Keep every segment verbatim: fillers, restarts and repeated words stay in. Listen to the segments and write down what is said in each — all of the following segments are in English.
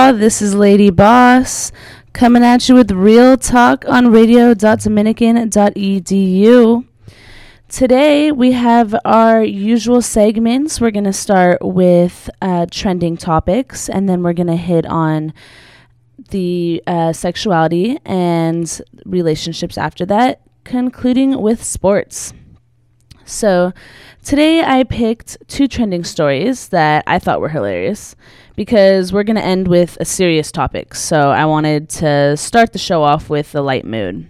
y'all. This is Lady Boss coming at you with real talk on radio dot dominican dot e d u. Today we have our usual segments. We're going to start with uh, trending topics, and then we're going to hit on the uh, sexuality and relationships after that, concluding with sports. So today I picked two trending stories that I thought were hilarious because we're going to end with a serious topic. So I wanted to start the show off with a light mood.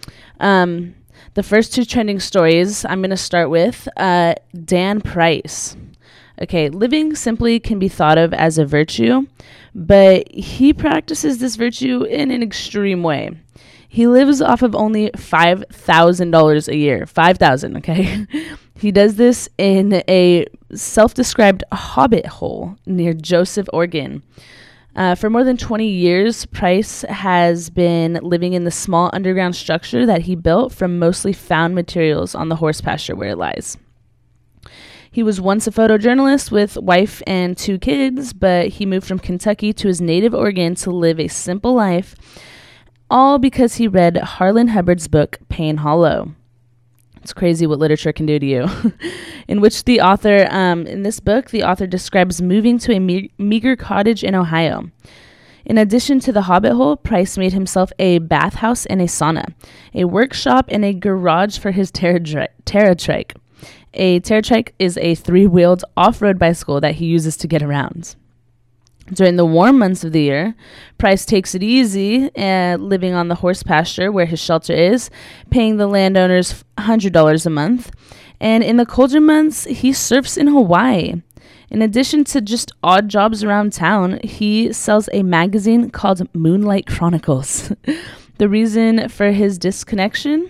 Um, the first two trending stories I'm going to start with uh, Dan Price. Okay, living simply can be thought of as a virtue, but he practices this virtue in an extreme way. He lives off of only five thousand dollars a year. five thousand dollars, okay? He does this in a self-described hobbit hole near Joseph, Oregon. Uh, for more than twenty years, Price has been living in the small underground structure that he built from mostly found materials on the horse pasture where it lies. He was once a photojournalist with wife and two kids, but he moved from Kentucky to his native Oregon to live a simple life, all because he read Harlan Hubbard's book, Pain Hollow. It's crazy what literature can do to you. In which the author, um, in this book, the author describes moving to a me- meager cottage in Ohio. In addition to the hobbit hole, Price made himself a bathhouse and a sauna, a workshop, and a garage for his Terra Trike. A Terra Trike is a three-wheeled off-road bicycle that he uses to get around. During the warm months of the year, Price takes it easy, uh, living on the horse pasture where his shelter is, paying the landowners one hundred dollars a month. And in the colder months, he surfs in Hawaii. In addition to just odd jobs around town, he sells a magazine called Moonlight Chronicles. The reason for his disconnection?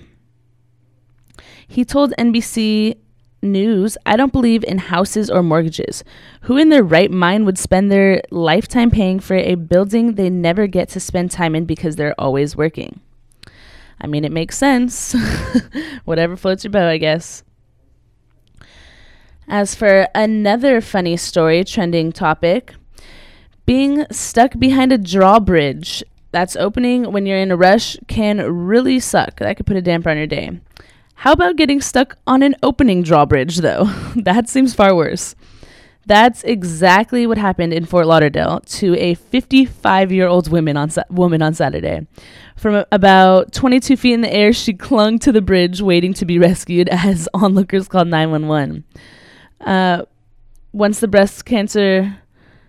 He told N B C News, "I don't believe in houses or mortgages. Who in their right mind would spend their lifetime paying for a building they never get to spend time in because they're always working?" I mean, it makes sense. Whatever floats your boat, I guess. As for another funny story, trending topic, being stuck behind a drawbridge that's opening when you're in a rush can really suck. That could put a damper on your day. How about getting stuck on an opening drawbridge, though? That seems far worse. That's exactly what happened in Fort Lauderdale to a fifty-five-year-old woman on, sa- woman on Saturday. From a- about twenty-two feet in the air, she clung to the bridge, waiting to be rescued as onlookers called nine one one. Uh, once the breast cancer...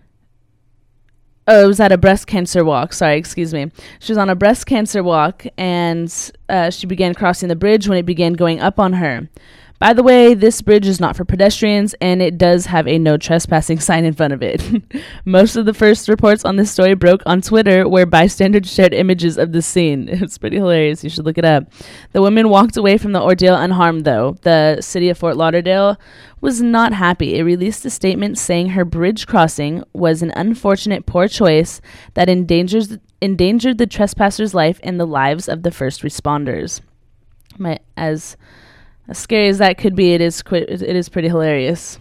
Oh, it was at a breast cancer walk. Sorry, excuse me. She was on a breast cancer walk, and uh, she began crossing the bridge when it began going up on her. By the way, this bridge is not for pedestrians, and it does have a no trespassing sign in front of it. Most of the first reports on this story broke on Twitter, where bystanders shared images of the scene. It's pretty hilarious. You should look it up. The woman walked away from the ordeal unharmed, though. The city of Fort Lauderdale was not happy. It released a statement saying her bridge crossing was an unfortunate poor choice that endangers endangered the trespasser's life and the lives of the first responders. My, as as scary as that could be, it is qu- it is pretty hilarious.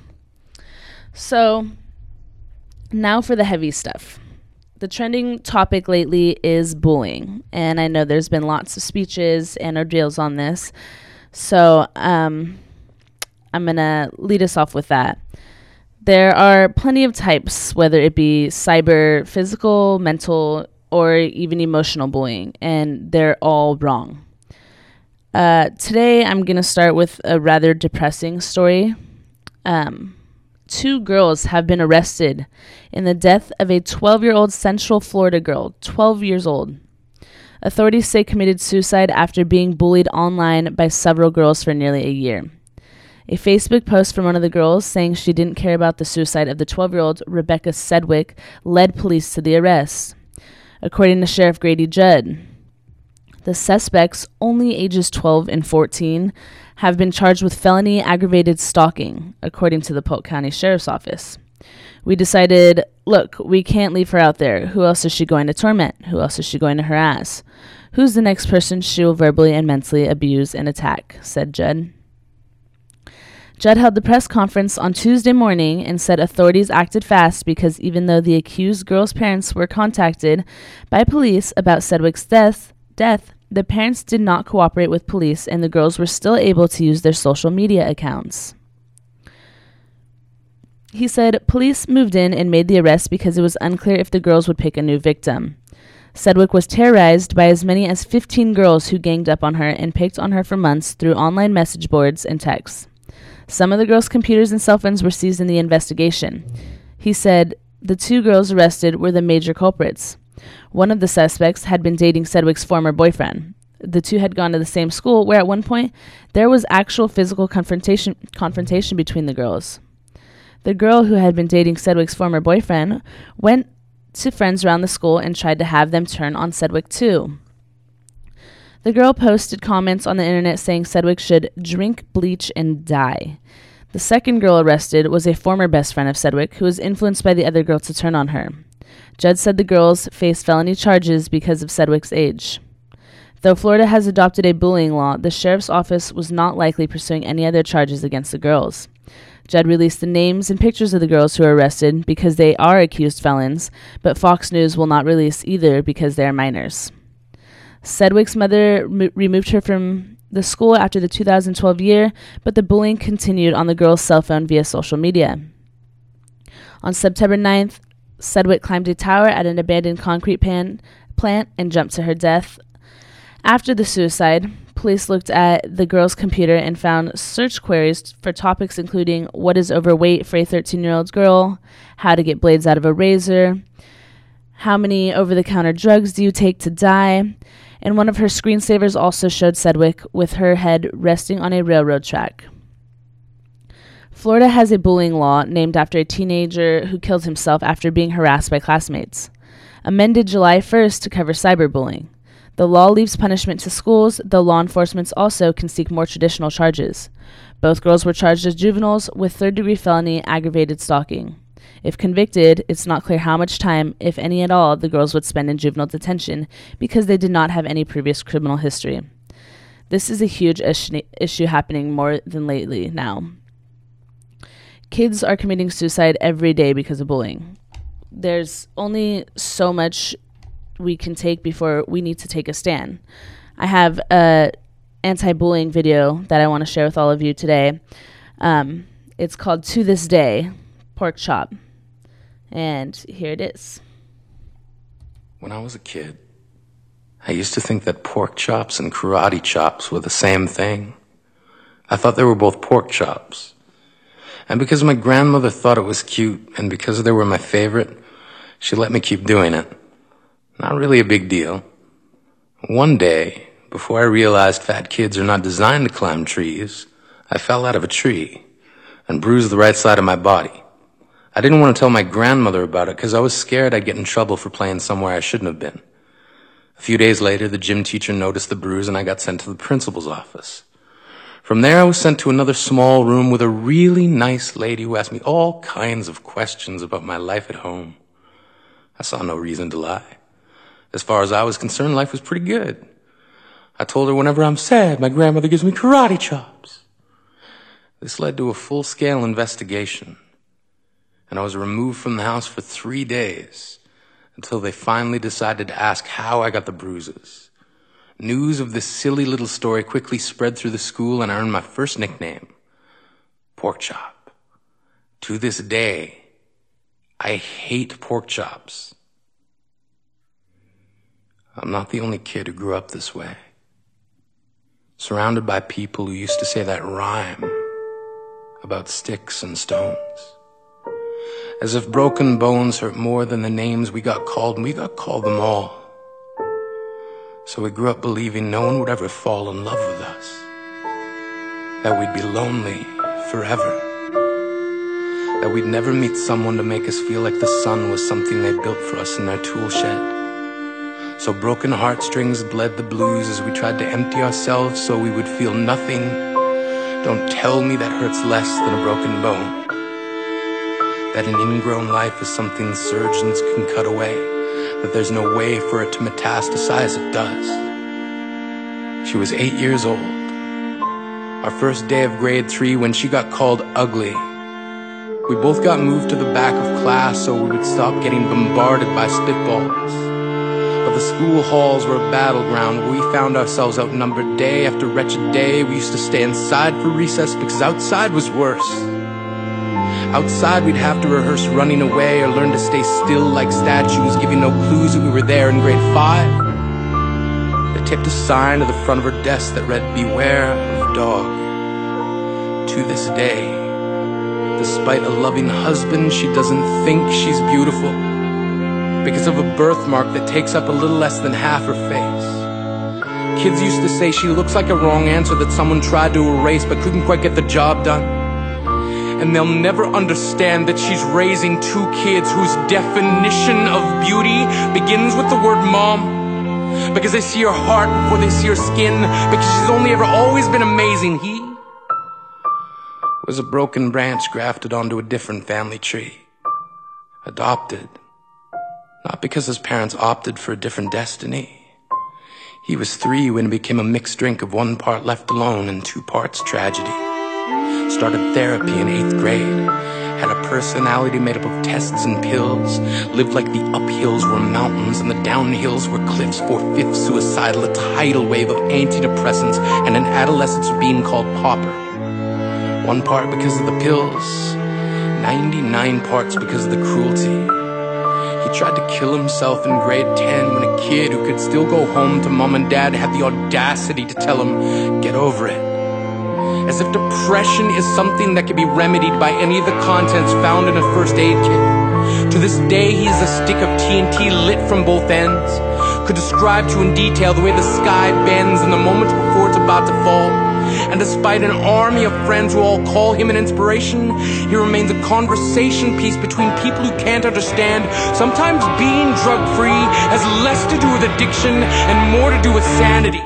So now for the heavy stuff. The trending topic lately is bullying, and I know there's been lots of speeches and ordeals on this. So um I'm going to lead us off with that. There are plenty of types, whether it be cyber, physical, mental, or even emotional bullying, and they're all wrong. Uh, today, I'm going to start with a rather depressing story. Um, two girls have been arrested in the death of a twelve-year-old Central Florida girl, twelve years old. Authorities say committed suicide after being bullied online by several girls for nearly a year. A Facebook post from one of the girls saying she didn't care about the suicide of the twelve-year-old Rebecca Sedgwick led police to the arrest. According to Sheriff Grady Judd, the suspects, only ages twelve and fourteen, have been charged with felony aggravated stalking, according to the Polk County Sheriff's Office. We decided, look, we can't leave her out there. Who else is she going to torment? Who else is she going to harass? Who's the next person she will verbally and mentally abuse and attack, said Judd. Judd held the press conference on Tuesday morning and said authorities acted fast because even though the accused girl's parents were contacted by police about Sedgwick's death, death, the parents did not cooperate with police and the girls were still able to use their social media accounts. He said police moved in and made the arrest because it was unclear if the girls would pick a new victim. Sedgwick was terrorized by as many as fifteen girls who ganged up on her and picked on her for months through online message boards and texts. Some of the girls' computers and cell phones were seized in the investigation. He said the two girls arrested were the major culprits. One of the suspects had been dating Sedgwick's former boyfriend. The two had gone to the same school, where at one point there was actual physical confrontation confrontation between the girls. The girl who had been dating Sedgwick's former boyfriend went to friends around the school and tried to have them turn on Sedgwick too. The girl posted comments on the internet saying Sedgwick should drink bleach and die. The second girl arrested was a former best friend of Sedgwick who was influenced by the other girl to turn on her. Judd said the girls faced felony charges because of Sedgwick's age. Though Florida has adopted a bullying law, the sheriff's office was not likely pursuing any other charges against the girls. Judd released the names and pictures of the girls who were arrested because they are accused felons, but Fox News will not release either because they are minors. Sedgwick's mother m- removed her from the school after the two thousand twelve year, but the bullying continued on the girl's cell phone via social media. On September ninth, Sedgwick climbed a tower at an abandoned concrete pan- plant and jumped to her death. After the suicide, police looked at the girl's computer and found search queries for topics including what is overweight for a thirteen-year-old girl, how to get blades out of a razor, how many over-the-counter drugs do you take to die, and one of her screensavers also showed Sedgwick with her head resting on a railroad track. Florida has a bullying law named after a teenager who killed himself after being harassed by classmates, amended July first to cover cyberbullying. The law leaves punishment to schools, though law enforcement also can seek more traditional charges. Both girls were charged as juveniles with third-degree felony aggravated stalking. If convicted, it's not clear how much time, if any at all, the girls would spend in juvenile detention because they did not have any previous criminal history. This is a huge ish- issue happening more than lately now. Kids are committing suicide every day because of bullying. There's only so much we can take before we need to take a stand. I have a anti-bullying video that I want to share with all of you today. Um, it's called To This Day, Pork Chop. And here it is. When I was a kid, I used to think that pork chops and karate chops were the same thing. I thought they were both pork chops. And because my grandmother thought it was cute, and because they were my favorite, she let me keep doing it. Not really a big deal. One day, before I realized fat kids are not designed to climb trees, I fell out of a tree and bruised the right side of my body. I didn't want to tell my grandmother about it because I was scared I'd get in trouble for playing somewhere I shouldn't have been. A few days later, the gym teacher noticed the bruise and I got sent to the principal's office. From there, I was sent to another small room with a really nice lady who asked me all kinds of questions about my life at home. I saw no reason to lie. As far as I was concerned, life was pretty good. I told her whenever I'm sad, my grandmother gives me karate chops. This led to a full-scale investigation, and I was removed from the house for three days until they finally decided to ask how I got the bruises. News of this silly little story quickly spread through the school, and I earned my first nickname, Pork Chop. To this day, I hate pork chops. I'm not the only kid who grew up this way, surrounded by people who used to say that rhyme about sticks and stones. As if broken bones hurt more than the names we got called, and we got called them all. So we grew up believing no one would ever fall in love with us, that we'd be lonely forever, that we'd never meet someone to make us feel like the sun was something they built for us in their tool shed. So broken heartstrings bled the blues as we tried to empty ourselves so we would feel nothing. Don't tell me that hurts less than a broken bone. That an ingrown life is something surgeons can cut away, that there's no way for it to metastasize, it does. She was eight years old. Our first day of grade three when she got called ugly. We both got moved to the back of class so we would stop getting bombarded by spitballs. But the school halls were a battleground where we found ourselves outnumbered day after wretched day. We used to stay inside for recess because outside was worse. Outside we'd have to rehearse running away or learn to stay still like statues, giving no clues that we were there in grade five. They taped a sign to the front of her desk that read, "Beware of dog." To this day, despite a loving husband, she doesn't think she's beautiful because of a birthmark that takes up a little less than half her face. Kids used to say she looks like a wrong answer that someone tried to erase but couldn't quite get the job done. And they'll never understand that she's raising two kids whose definition of beauty begins with the word mom. Because they see her heart before they see her skin. Because she's only ever always been amazing. He was a broken branch grafted onto a different family tree. Adopted. Not because his parents opted for a different destiny. He was three when it became a mixed drink of one part left alone and two parts tragedy. Started therapy in eighth grade. Had a personality made up of tests and pills. Lived like the uphills were mountains and the downhills were cliffs. Four-fifths suicidal, a tidal wave of antidepressants, and an adolescence being called pauper. One part because of the pills, ninety-nine parts because of the cruelty. He tried to kill himself in grade ten when a kid who could still go home to mom and dad had the audacity to tell him, "Get over it." As if depression is something that can be remedied by any of the contents found in a first aid kit. To this day, he is a stick of T N T lit from both ends. Could describe to you in detail the way the sky bends in the moments before it's about to fall. And despite an army of friends who all call him an inspiration, he remains a conversation piece between people who can't understand. Sometimes being drug-free has less to do with addiction and more to do with sanity.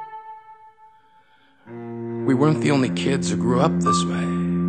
We weren't the only kids who grew up this way.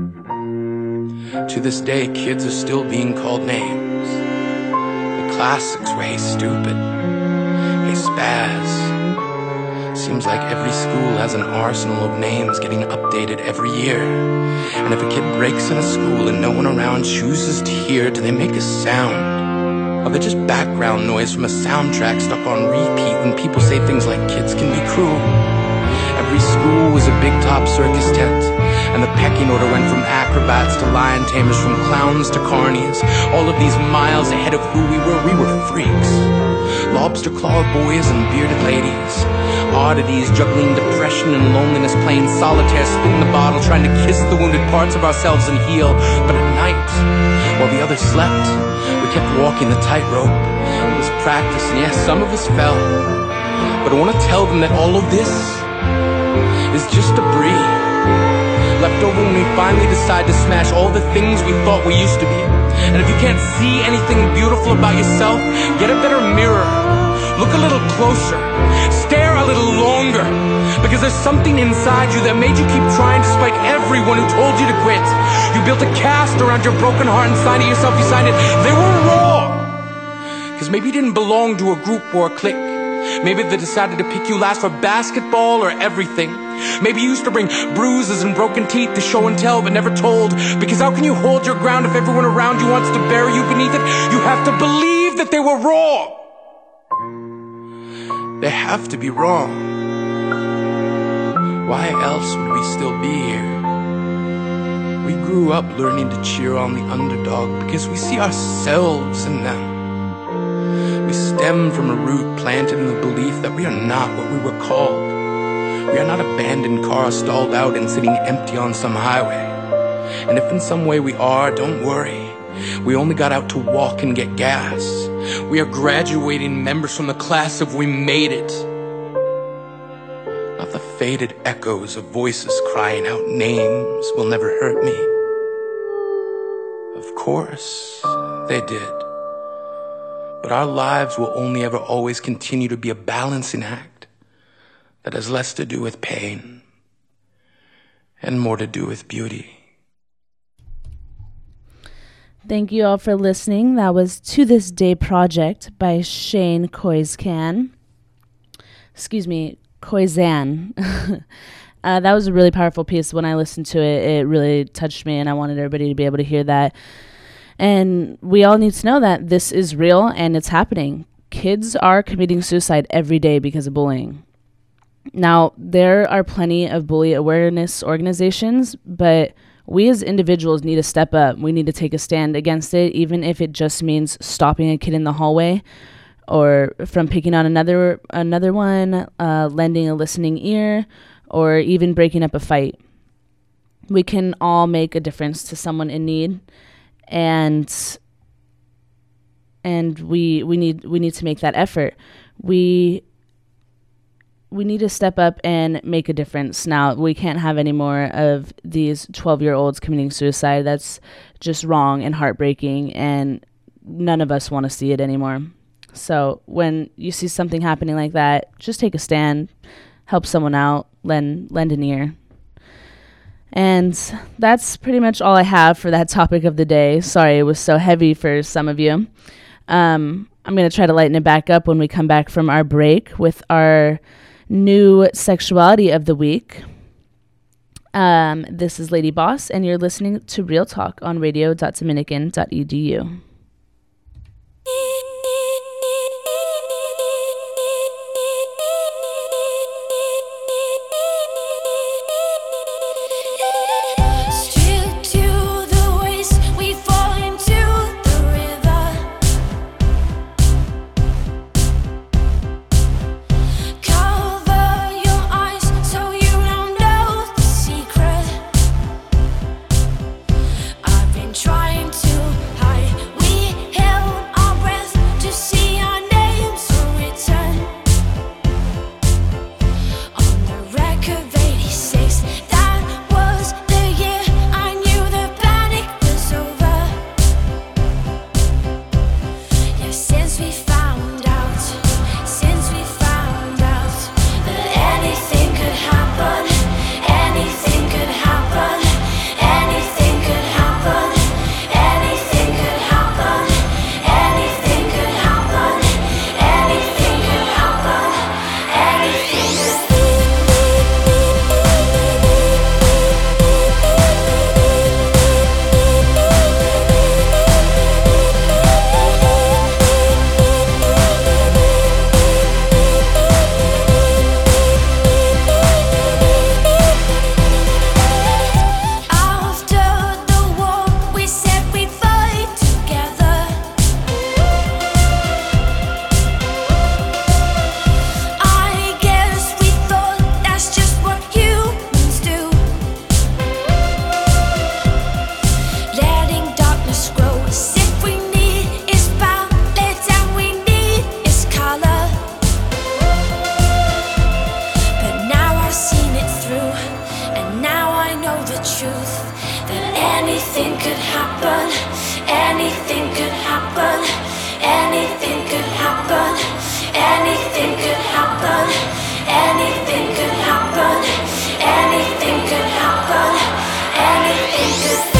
To this day, kids are still being called names. The classics were, "Hey stupid," "Hey spaz." Seems like every school has an arsenal of names getting updated every year. And if a kid breaks in a school and no one around chooses to hear, do they make a sound? Or they're just background noise from a soundtrack stuck on repeat when people say things like kids can be cruel? Every school was a big top circus tent, and the pecking order went from acrobats to lion tamers, from clowns to carnies. All of these miles ahead of who we were, we were freaks. Lobster claw boys and bearded ladies. Oddities juggling depression and loneliness, playing solitaire, spin the bottle, trying to kiss the wounded parts of ourselves and heal. But at night, while the others slept, we kept walking the tightrope. It was practice, and yes, some of us fell. But I want to tell them that all of this is just debris left over when we finally decide to smash all the things we thought we used to be. And if you can't see anything beautiful about yourself, get a better mirror. Look a little closer. Stare a little longer. Because there's something inside you that made you keep trying despite everyone who told you to quit. You built a cast around your broken heart and signed it yourself. You signed it. They were raw. Because maybe you didn't belong to a group or a clique. Maybe they decided to pick you last for basketball or everything. Maybe you used to bring bruises and broken teeth to show and tell but never told. Because how can you hold your ground if everyone around you wants to bury you beneath it? You have to believe that they were wrong. They have to be wrong. Why else would we still be here? We grew up learning to cheer on the underdog because we see ourselves in them. We stem from a root planted in the belief that we are not what we were called. We are not abandoned cars stalled out and sitting empty on some highway. And if in some way we are, don't worry. We only got out to walk and get gas. We are graduating members from the class of we made it. Not the faded echoes of voices crying out names will never hurt me. Of course, they did. But our lives will only ever always continue to be a balancing act that has less to do with pain and more to do with beauty. Thank you all for listening. That was To This Day Project by Shane Koizkan. Excuse me, Koizan. Uh, that was a really powerful piece. When I listened to it, it really touched me, and I wanted everybody to be able to hear that. And we all need to know that this is real and it's happening. Kids are committing suicide every day because of bullying. Now, there are plenty of bully awareness organizations, but we as individuals need to step up. We need to take a stand against it, even if it just means stopping a kid in the hallway or from picking on another another one, uh, lending a listening ear, or even breaking up a fight. We can all make a difference to someone in need, and and we we need we need to make that effort. We we need to step up and make a difference. Now, we can't have any more of these twelve-year-olds committing suicide. That's just wrong and heartbreaking, and none of us want to see it anymore. So when you see something happening like that, just take a stand, help someone out, lend, lend an ear. And that's pretty much all I have for that topic of the day. Sorry, it was so heavy for some of you. Um, I'm going to try to lighten it back up when we come back from our break with our new sexuality of the week. Um, this is Lady Boss, and you're listening to Real Talk on radio dot dominican dot e d u. Trying to hide, we held our breath to see our names return. On the record of eighty-six, that was the year I knew the panic was over. Yeah, since we found out, since we found out that anything could happen, anything could happen, anything could happen. Anything could happen, anything could happen, anything could happen, anything After the war, we said we'd fight together. I guess we thought that's just what humans do. Letting darkness grow as if we need is balance and we need is color. But now I've seen it through, and now I know the truth. That anything could happen, anything could happen, anything could happen, anything could happen, anything could happen, anything could happen, anything could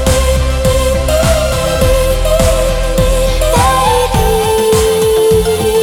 Baby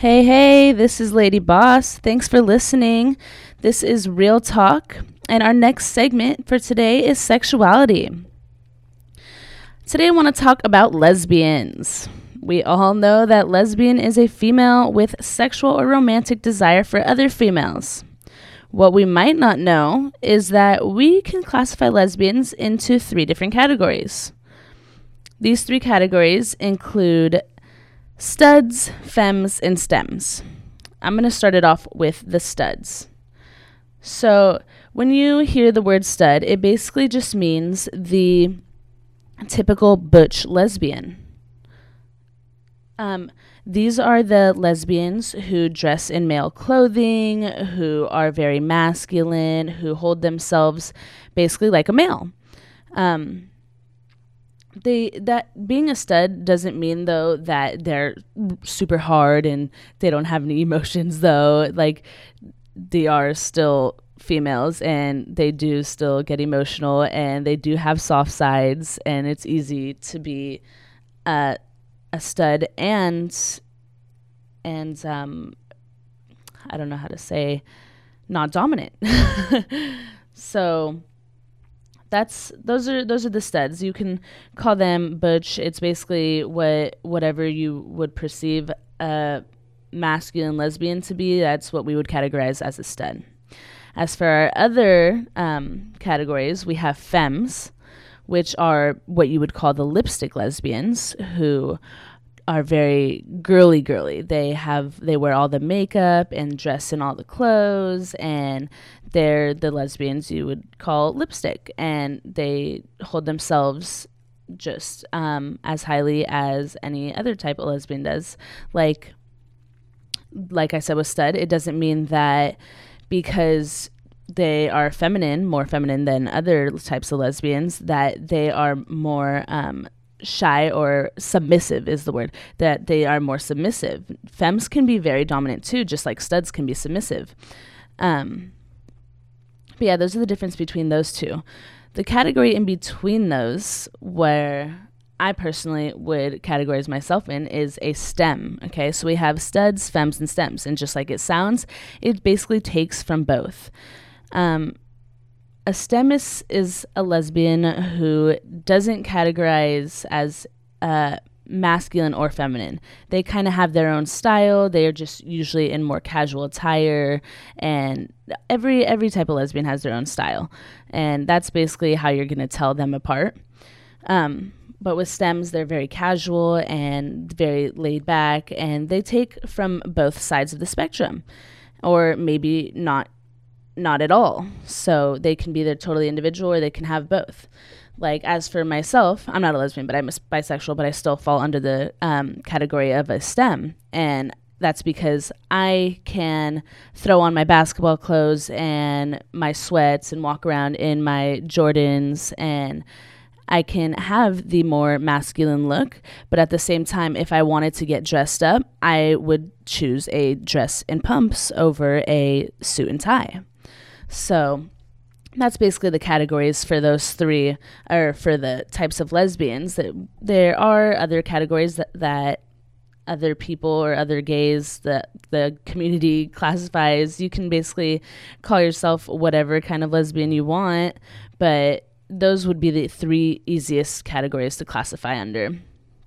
Hey, hey, this is Lady Boss. Thanks for listening. This is Real Talk, and our next segment for today is sexuality. Today I want to talk about lesbians. We all know that lesbian is a female with sexual or romantic desire for other females. What we might not know is that we can classify lesbians into three different categories. These three categories include studs, femmes, and stems. I'm going to start it off with the studs. So when you hear the word stud, it basically just means the typical butch lesbian. Um, these are the lesbians who dress in male clothing, who are very masculine, who hold themselves basically like a male. Um, They that being a stud doesn't mean though that they're super hard and they don't have any emotions though. Like they are still females and they do still get emotional and they do have soft sides, and it's easy to be a a stud and and um I don't know how to say not dominant. So That's those are those are the studs. You can call them butch. It's basically what whatever you would perceive a masculine lesbian to be. That's what we would categorize as a stud. As for our other um, categories, we have femmes, which are what you would call the lipstick lesbians, who are very girly girly. They have they wear all the makeup and dress in all the clothes, and they're the lesbians you would call lipstick, and they hold themselves just um, as highly as any other type of lesbian does. Like like I said with stud, it doesn't mean that because they are feminine, more feminine than other types of lesbians, that they are more um, shy or submissive is the word, that they are more submissive. Femmes can be very dominant too, just like studs can be submissive. Um, but yeah, those are the difference between those two. The category in between those, where I personally would categorize myself in, is a stem. Okay, so we have studs, femmes, and stems, and just like it sounds, it basically takes from both. Um, A stem is, is a lesbian who doesn't categorize as uh, masculine or feminine. They kind of have their own style. They are just usually in more casual attire, and every every type of lesbian has their own style, and that's basically how you're going to tell them apart. Um, but with stems, they're very casual and very laid back, and they take from both sides of the spectrum, or maybe not not at all. So they can be the totally individual, or they can have both. Like, as for myself, I'm not a lesbian, but I'm a bisexual, but I still fall under the um, category of a stem. And that's because I can throw on my basketball clothes and my sweats and walk around in my Jordans, and I can have the more masculine look, but at the same time, if I wanted to get dressed up, I would choose a dress and pumps over a suit and tie. So that's basically the categories for those three, or for the types of lesbians. That there are other categories that, that other people or other gays that the community classifies. You can basically call yourself whatever kind of lesbian you want, but those would be the three easiest categories to classify under.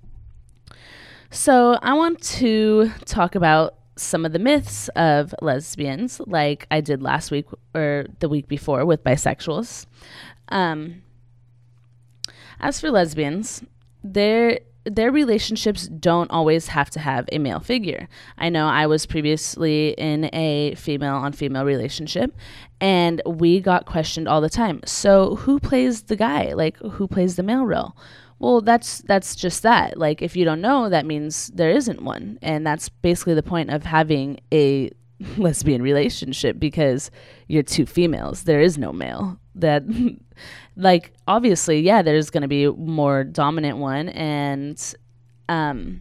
So I want to talk about some of the myths of lesbians, like I did last week or the week before with bisexuals. Um, as for lesbians, their their relationships don't always have to have a male figure. I know I was previously in a female on female relationship, and we got questioned all the time. So who plays the guy? Like, who plays the male role? Well, that's that's just that. Like, if you don't know, that means there isn't one. And that's basically the point of having a lesbian relationship, because you're two females. There is no male. That, like, obviously, yeah, there's going to be more dominant one, and um,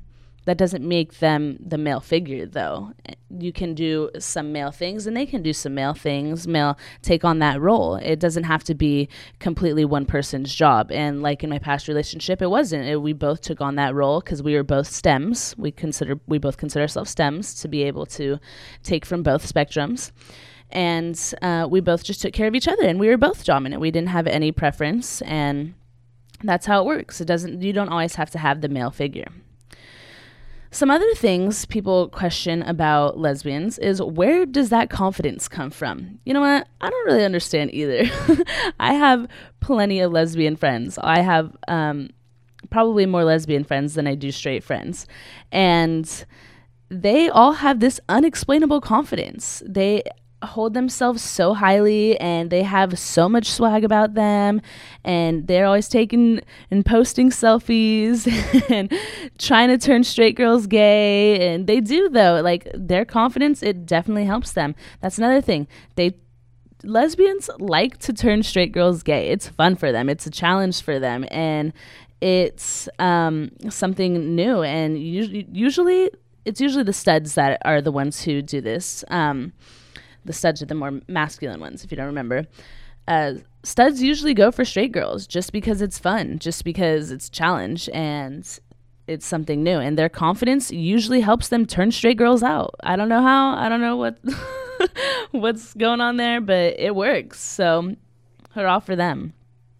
that doesn't make them the male figure, though. You can do some male things, and they can do some male things. Male take on that role. It doesn't have to be completely one person's job. And like in my past relationship, it wasn't. It, we both took on that role because we were both STEMs. We consider we both consider ourselves STEMs to be able to take from both spectrums. And uh, we both just took care of each other, and we were both dominant. We didn't have any preference, and that's how it works. It doesn't. You don't always have to have the male figure. Some other things people question about lesbians is, where does that confidence come from? You know what? I don't really understand either. I have plenty of lesbian friends. I have um, probably more lesbian friends than I do straight friends. And they all have this unexplainable confidence. They hold themselves so highly, and they have so much swag about them, and they're always taking and posting selfies and trying to turn straight girls gay. And they do, though. Like, their confidence, it definitely helps them. That's another thing. They lesbians like to turn straight girls gay. It's fun for them. It's a challenge for them, and it's um something new. And usually usually it's usually the studs that are the ones who do this. um The studs are the more masculine ones, if you don't remember. Uh, studs usually go for straight girls just because it's fun, just because it's a challenge, and it's something new. And their confidence usually helps them turn straight girls out. I don't know how. I don't know what what's going on there, but it works. So hurrah for them.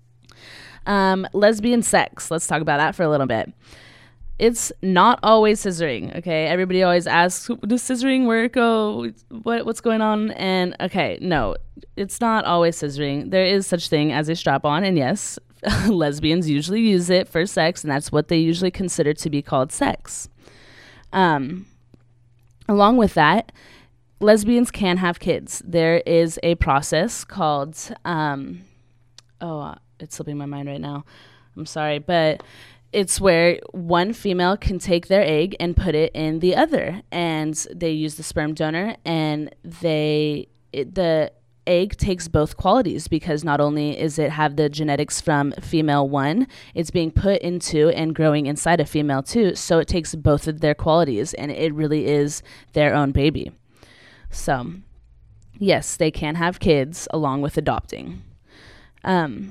Um, lesbian sex. Let's talk about that for a little bit. It's not always scissoring, okay? Everybody always asks, does scissoring work? Oh, what what's going on? And, okay, no, it's not always scissoring. There is such thing as a strap-on, and yes, lesbians usually use it for sex, and that's what they usually consider to be called sex. Um, along with that, lesbians can have kids. There is a process called, um, oh, it's slipping my mind right now. I'm sorry, but it's where one female can take their egg and put it in the other, and they use the sperm donor, and they it, the egg takes both qualities, because not only is it have the genetics from female one, it's being put into and growing inside a female two, so it takes both of their qualities, and it really is their own baby. So, yes, they can have kids along with adopting. Um.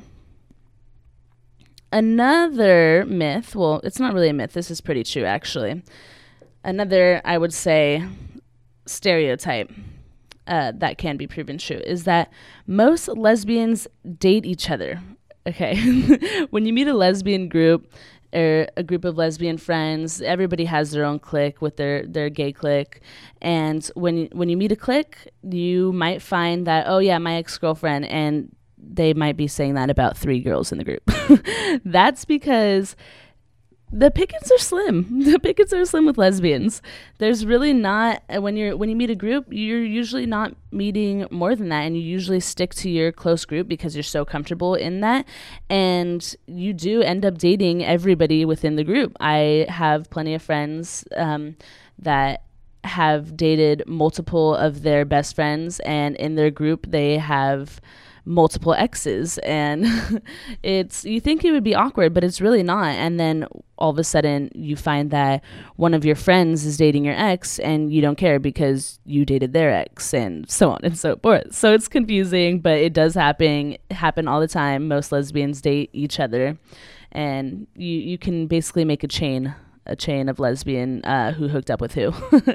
Another myth, well, it's not really a myth, this is pretty true, actually. Another, I would say, stereotype uh, that can be proven true is that most lesbians date each other, okay? When you meet a lesbian group, or a group of lesbian friends, everybody has their own clique with their, their gay clique. And when you, when you meet a clique, you might find that, oh, yeah, my ex-girlfriend, and they might be saying that about three girls in the group. That's because the pickings are slim. The pickings are slim with lesbians. There's really not, when you're when you meet a group, you're usually not meeting more than that, and you usually stick to your close group because you're so comfortable in that, and you do end up dating everybody within the group. I have plenty of friends um, that have dated multiple of their best friends, and in their group they have multiple exes, and it's, you think it would be awkward, but it's really not. And then all of a sudden you find that one of your friends is dating your ex, and you don't care because you dated their ex, and so on and so forth. So it's confusing, but it does happen happen all the time. Most lesbians date each other, and you you can basically make a chain a chain of lesbian uh, who hooked up with who.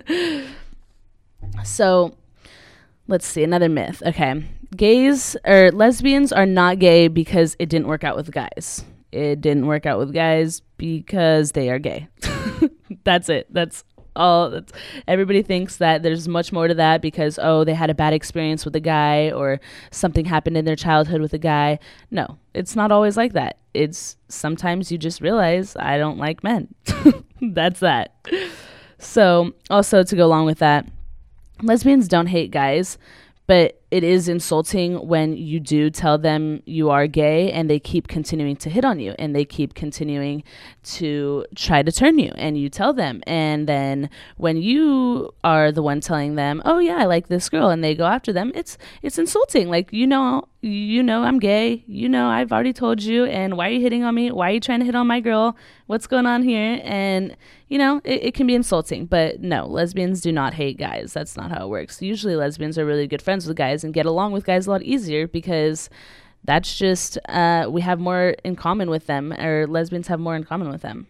So let's see, another myth. Okay. Gays or lesbians are not gay because it didn't work out with guys. It didn't work out with guys because they are gay. That's it. That's all. That's, everybody thinks that there's much more to that because, oh, they had a bad experience with a guy or something happened in their childhood with a guy. No, it's not always like that. It's sometimes you just realize I don't like men. That's that. So also to go along with that, lesbians don't hate guys, but it is insulting when you do tell them you are gay and they keep continuing to hit on you and they keep continuing to try to turn you, and you tell them. And then when you are the one telling them, oh yeah, I like this girl, and they go after them, it's it's insulting. Like, you know, you know I'm gay. You know, I've already told you, and why are you hitting on me? Why are you trying to hit on my girl? What's going on here? And, you know, it, it can be insulting. But no, lesbians do not hate guys. That's not how it works. Usually lesbians are really good friends with guys and get along with guys a lot easier because that's just, uh, we have more in common with them, or lesbians have more in common with them.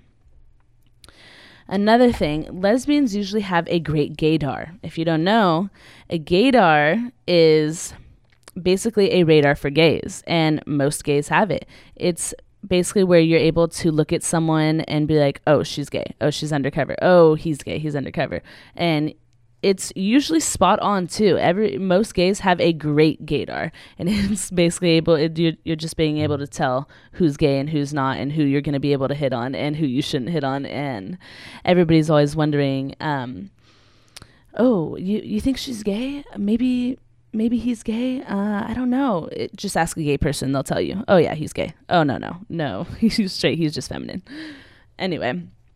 Another thing, lesbians usually have a great gaydar. If you don't know, a gaydar is basically a radar for gays, and most gays have it. It's basically where you're able to look at someone and be like, oh, she's gay. Oh, she's undercover. Oh, he's gay. He's undercover. And it's usually spot on too. Every most gays have a great gaydar, and it's basically able. It, you're, you're just being able to tell who's gay and who's not, and who you're going to be able to hit on and who you shouldn't hit on. And everybody's always wondering, um, oh, you you think she's gay? Maybe. Maybe he's gay. Uh, I don't know. It, just ask a gay person. They'll tell you, oh, yeah, he's gay. Oh, no, no, no. He's straight. He's just feminine. Anyway,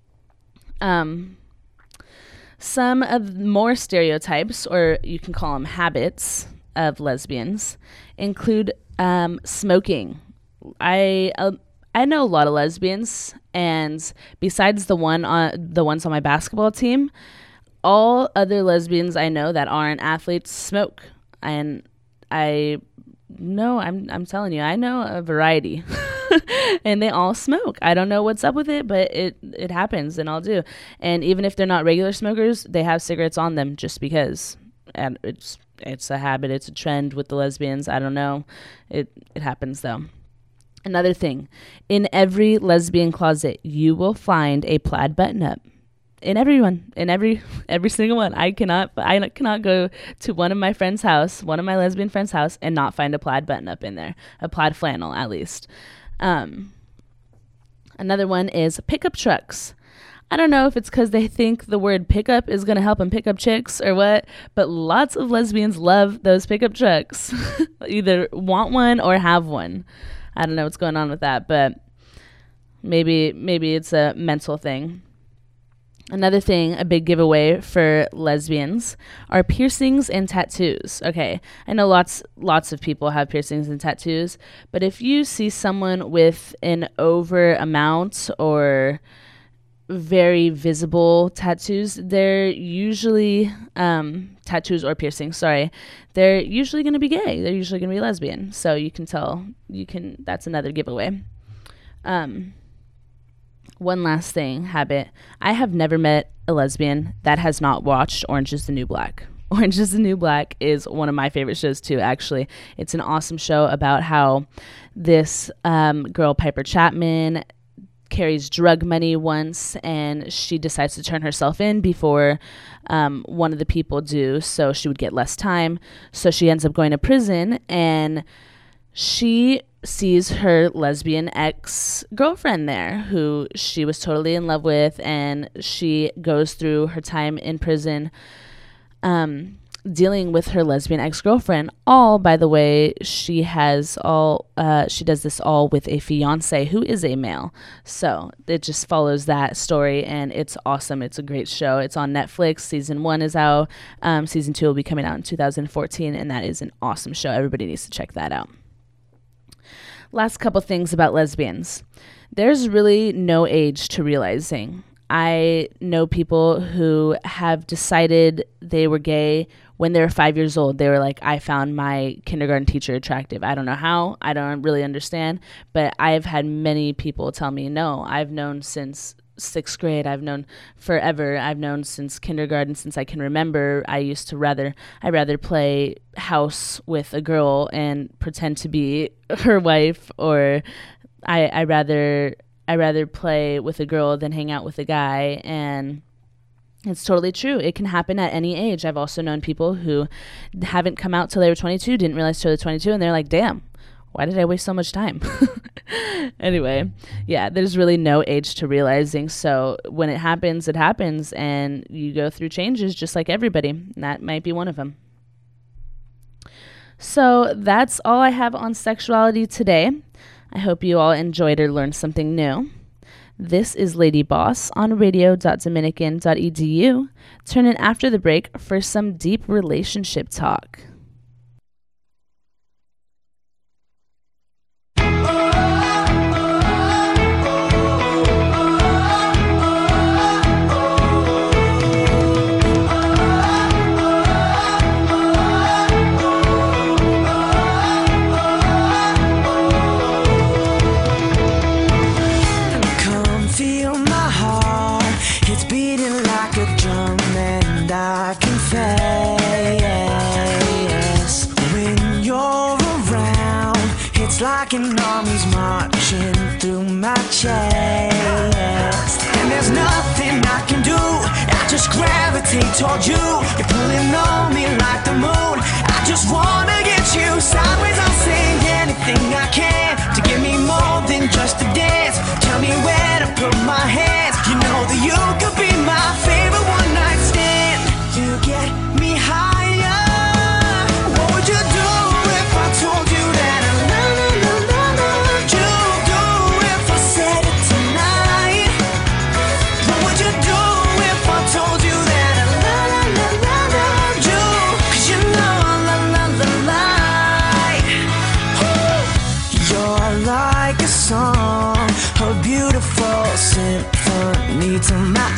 um, some of more stereotypes, or you can call them habits, of lesbians include um, smoking. I uh, I know a lot of lesbians, and besides the one on the ones on my basketball team, all other lesbians I know that aren't athletes smoke. And I know, I'm I'm telling you, I know a variety, and they all smoke. I don't know what's up with it, but it, it happens, and I'll do. And even if they're not regular smokers, they have cigarettes on them just because. And it's it's a habit, it's a trend with the lesbians. I don't know. It it happens though. Another thing, in every lesbian closet, you will find a plaid button-up. In everyone, in every every single one. I cannot I cannot go to one of my friend's house, one of my lesbian friend's house, and not find a plaid button up in there, a plaid flannel at least. Um, another one is pickup trucks. I don't know if it's because they think the word pickup is going to help them pick up chicks or what, but lots of lesbians love those pickup trucks. Either want one or have one. I don't know what's going on with that, but maybe maybe it's a mental thing. Another thing, a big giveaway for lesbians, are piercings and tattoos. Okay, I know lots lots of people have piercings and tattoos, but if you see someone with an over amount or very visible tattoos, they're usually, um, tattoos or piercings, sorry, they're usually going to be gay. They're usually going to be lesbian. So you can tell, you can, that's another giveaway. Um... One last thing, habit. I have never met a lesbian that has not watched Orange is the New Black. Orange is the New Black is one of my favorite shows too, actually. It's an awesome show about how this um, girl, Piper Chapman, carries drug money once, and she decides to turn herself in before um, one of the people do, so she would get less time. So she ends up going to prison, and she sees her lesbian ex-girlfriend there who she was totally in love with, and she goes through her time in prison um, dealing with her lesbian ex-girlfriend. All, by the way, she has all, uh, she does this all with a fiance who is a male. So it just follows that story, and it's awesome. It's a great show. It's on Netflix. Season one is out. Um, season two will be coming out in two thousand fourteen, and that is an awesome show. Everybody needs to check that out. Last couple things about lesbians. There's really no age to realizing. I know people who have decided they were gay when they were five years old. They were like, I found my kindergarten teacher attractive. I don't know how. I don't really understand. But I've had many people tell me, no, I've known since sixth grade. I've known forever. I've known since kindergarten, since I can remember. I used to rather, I'd rather play house with a girl and pretend to be her wife, or I, I rather, I rather play with a girl than hang out with a guy. And it's totally true. It can happen at any age. I've also known people who haven't come out till they were twenty-two, didn't realize till they were twenty-two, and they're like, damn, why did I waste so much time? Anyway, yeah, there's really no age to realizing. So when it happens, it happens, and you go through changes just like everybody. And that might be one of them. So that's all I have on sexuality today. I hope you all enjoyed or learned something new. This is Lady Boss on radio dot dominican dot e d u. Turn in after the break for some deep relationship talk. Like an army's marching through my chest, and there's nothing I can do. I just gravitate toward you. You're pulling on me like the moon. I just wanna get you sideways. I'll say anything I can to give me more than just a dance. Tell me where to put my hands. You know that you could be my favorite one night stand. You get me higher. What would you do if I told you that I love you? Song, a beautiful symphony to my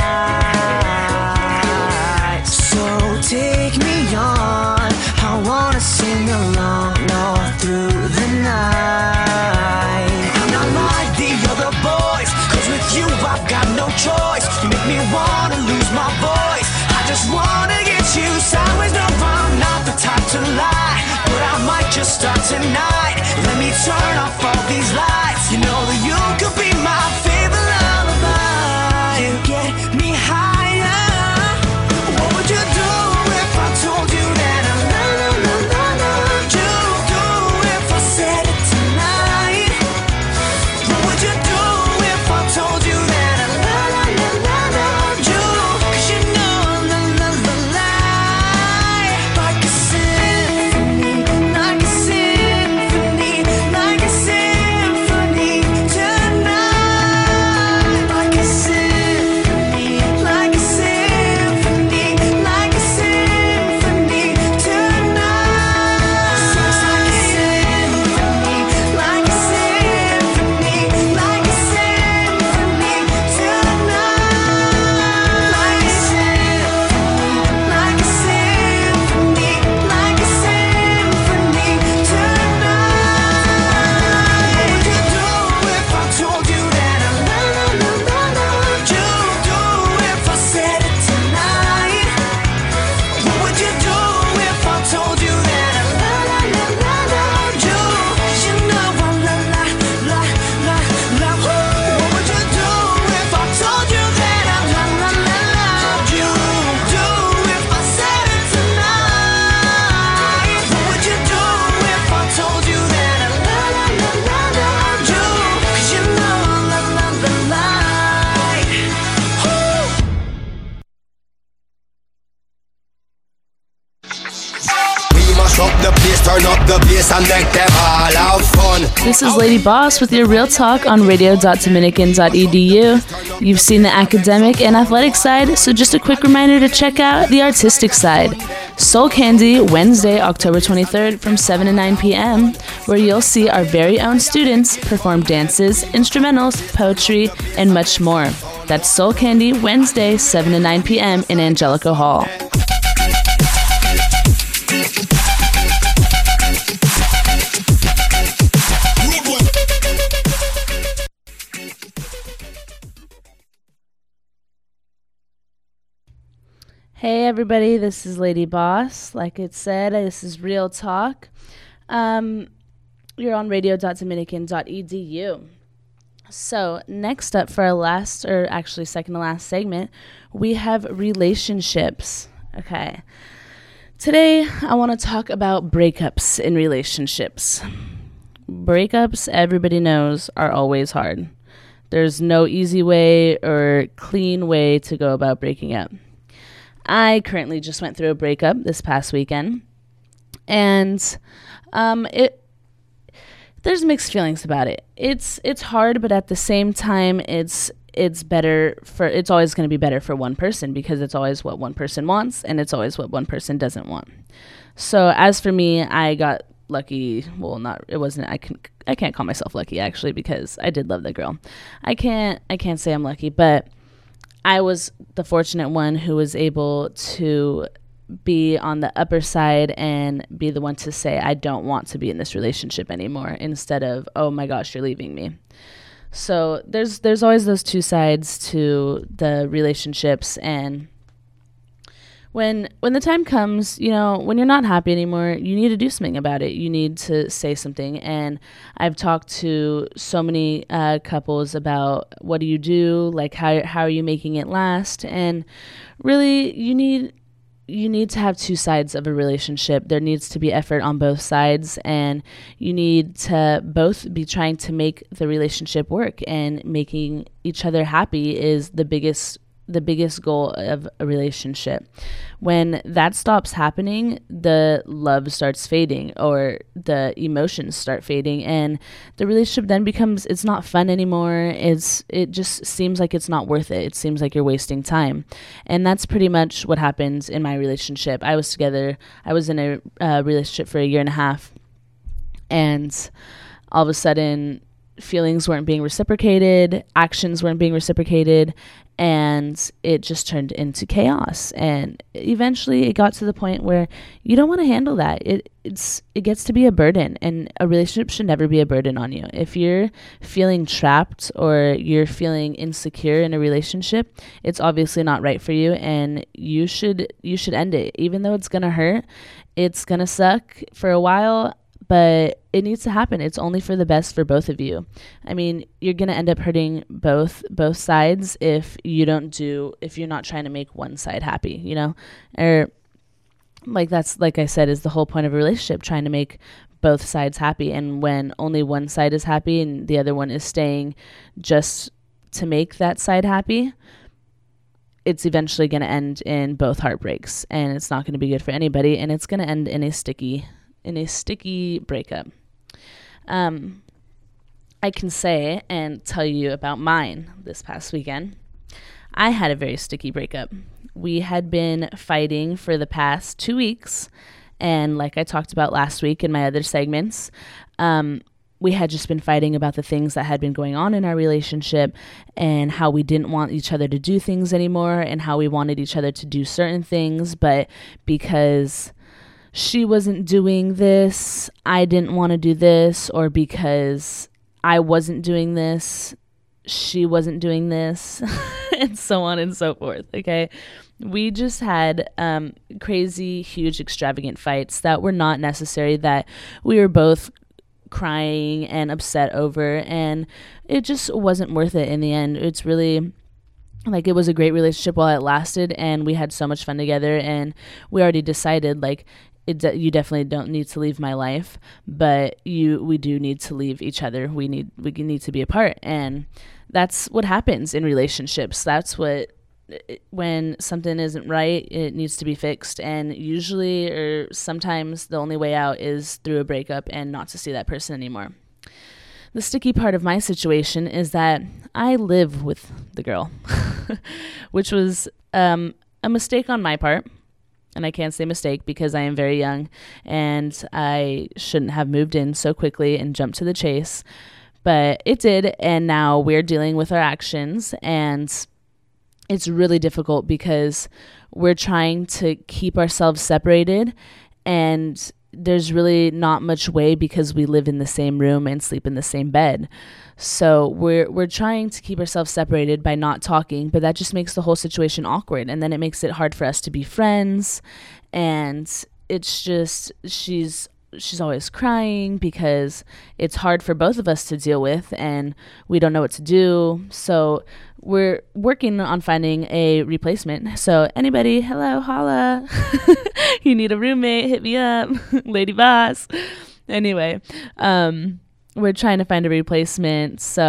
eyes. So take me on, I wanna sing along all through the night. I'm not like the other boys, cause with you I've got no choice. You make me wanna lose my voice. I just wanna get you sideways. No, I'm not the type to lie, but I might just start tonight. Let me turn off all these lights. You know that you could be my favorite lullaby. You get me higher. What would you do if I told you that I love, love, love, love you? Do if I said it tonight? What would you do if I told you that I love, love, love, love you? Cause you know la la la lie. Like a symphony, like a symphony, like a symphony tonight. Like a symphony, like a symphony, like a symphony tonight. Like a symphony, like a symphony, like a symphony tonight. Like a symphony, like a symphony, like a symphony tonight. What would you do if I told you that I love, love, love, love you? Do if I said it tonight? What would you do if I told you that I love, love, love, love you? You know I love, love, love, love, love. What would you do if I told you that I love, love, love you? Do if I said it tonight? What would you do if I told you that I love, love, love, love you? Cause you know I love, love, love, lie. We must up the place, turn up the bass and make them all have fun. This is Lady Boss with your real talk on radio dot dominican dot e d u. You've seen the academic and athletic side, so just a quick reminder to check out the artistic side. Soul Candy, Wednesday, October twenty-third from seven to nine p.m., where you'll see our very own students perform dances, instrumentals, poetry, and much more. That's Soul Candy, Wednesday, seven to nine p.m. in Angelico Hall. Hey everybody, this is Lady Boss. Like it said, this is Real Talk. Um, you're on radio dot dominican dot e d u. So next up for our last, or actually second to last segment, we have relationships. Okay. Today, I want to talk about breakups in relationships. Breakups, everybody knows, are always hard. There's no easy way or clean way to go about breaking up. I currently just went through a breakup this past weekend. And um, it there's mixed feelings about it. It's it's hard, but at the same time, it's it's better for it's always going to be better for one person, because it's always what one person wants, and it's always what one person doesn't want. So as for me, I got lucky. Well, not it wasn't. I can I can't call myself lucky, actually, because I did love the girl. I can't I can't say I'm lucky, but I was the fortunate one who was able to be on the upper side and be the one to say, I don't want to be in this relationship anymore, instead of, oh my gosh, you're leaving me. So there's there's always those two sides to the relationships. And when when the time comes, you know, when you're not happy anymore, you need to do something about it. You need to say something. And I've talked to so many uh, couples about, what do you do? Like, how how are you making it last? And really, you need you need to have two sides of a relationship. There needs to be effort on both sides, and you need to both be trying to make the relationship work, and making each other happy is the biggest the biggest goal of a relationship. When that stops happening, the love starts fading, or the emotions start fading, and the relationship then becomes, it's not fun anymore. It's it just seems like it's not worth it. It seems like you're wasting time. And that's pretty much what happened in my relationship. I was together, I was in a uh, relationship for a year and a half, and all of a sudden feelings weren't being reciprocated, actions weren't being reciprocated, and it just turned into chaos. And eventually it got to the point where you don't want to handle that. It it's it gets to be a burden, and a relationship should never be a burden on you. If you're feeling trapped or you're feeling insecure in a relationship, it's obviously not right for you, and you should you should end it. Even though it's gonna hurt, it's gonna suck for a while, but it needs to happen. It's only for the best for both of you. I mean, you're going to end up hurting both both sides if you don't do, if you're not trying to make one side happy, you know? Or like that's, like I said, is the whole point of a relationship, trying to make both sides happy. And when only one side is happy and the other one is staying just to make that side happy, it's eventually going to end in both heartbreaks, and it's not going to be good for anybody, and it's going to end in a sticky in a sticky breakup. Um, I can say and tell you about mine this past weekend. I had a very sticky breakup. We had been fighting for the past two weeks, and like I talked about last week in my other segments, um, we had just been fighting about the things that had been going on in our relationship, and how we didn't want each other to do things anymore, and how we wanted each other to do certain things, but because she wasn't doing this, I didn't want to do this, or because I wasn't doing this, she wasn't doing this, and so on and so forth, okay? We just had um, crazy, huge, extravagant fights that were not necessary, that we were both crying and upset over, and it just wasn't worth it in the end. It's really, like, it was a great relationship while it lasted, and we had so much fun together, and we already decided, like, It de- you definitely don't need to leave my life, but you we do need to leave each other. We need we need to be apart, and that's what happens in relationships. That's what, when something isn't right, it needs to be fixed, and usually or sometimes the only way out is through a breakup and not to see that person anymore. The sticky part of my situation is that I live with the girl, which was um, a mistake on my part. And I can't say mistake because I am very young and I shouldn't have moved in so quickly and jumped to the chase. But it did, and now we're dealing with our actions, and it's really difficult because we're trying to keep ourselves separated, and there's really not much way because we live in the same room and sleep in the same bed. So we're we're trying to keep ourselves separated by not talking, but that just makes the whole situation awkward, and then it makes it hard for us to be friends. And it's just she's she's always crying because it's hard for both of us to deal with, and we don't know what to do. So we're working on finding a replacement. So anybody, hello, holla. You need a roommate, hit me up. Lady boss. Anyway, um we're trying to find a replacement. So